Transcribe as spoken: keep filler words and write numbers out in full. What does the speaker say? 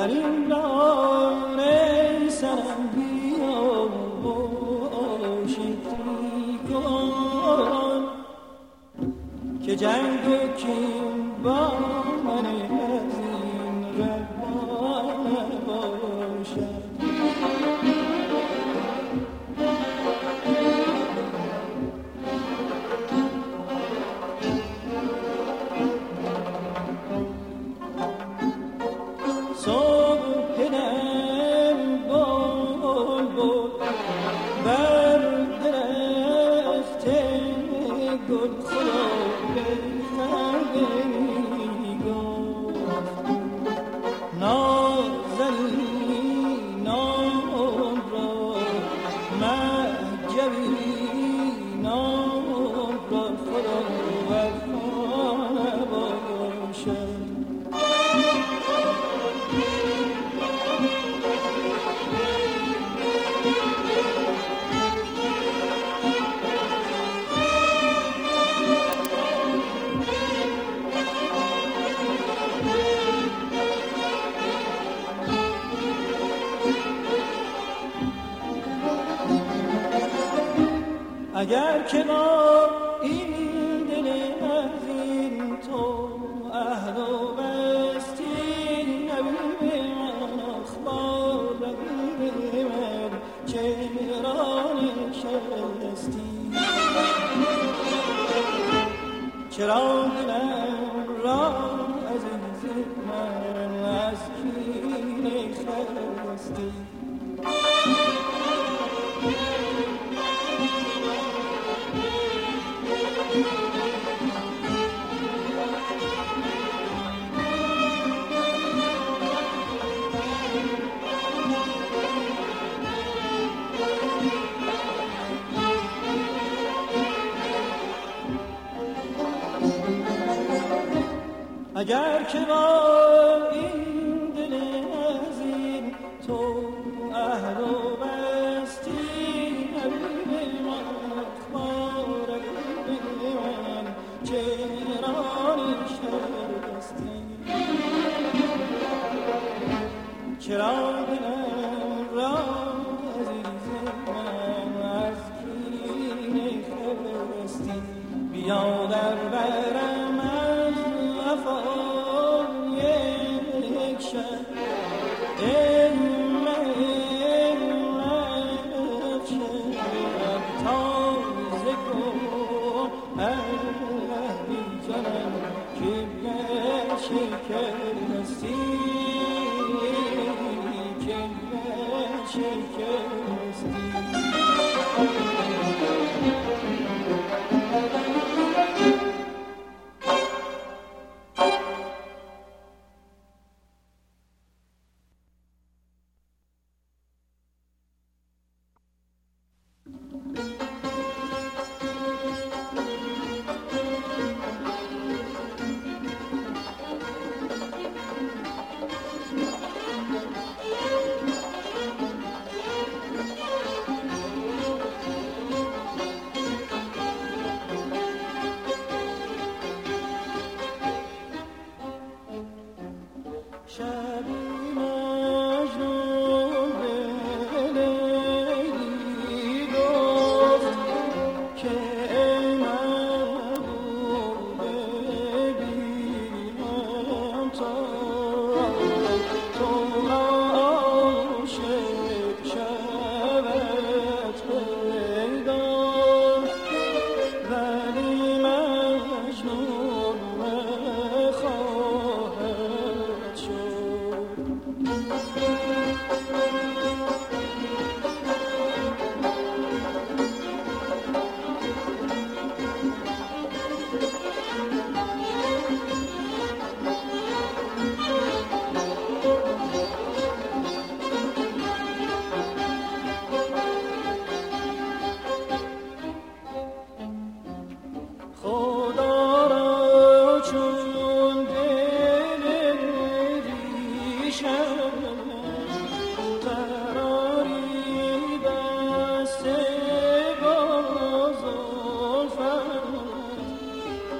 در این راه سرم بیا باشیدی کن که جنگ و کین با من از این راه باشد. اگر که ما این دل عظیم تو عهد و بستی نبی من اخبار رقیب من چرا نشستی چرا دلم را عزیز من از کینه خستی اگر که با این دل عظیم تو عهد و بستی حبیب من اخبار رقیب من چرا نشستی چرا دلم را عزیز من از کینه خستی بیا در برم از وفا یک شب ای من شب تازه کن الله بی جانم که شکستی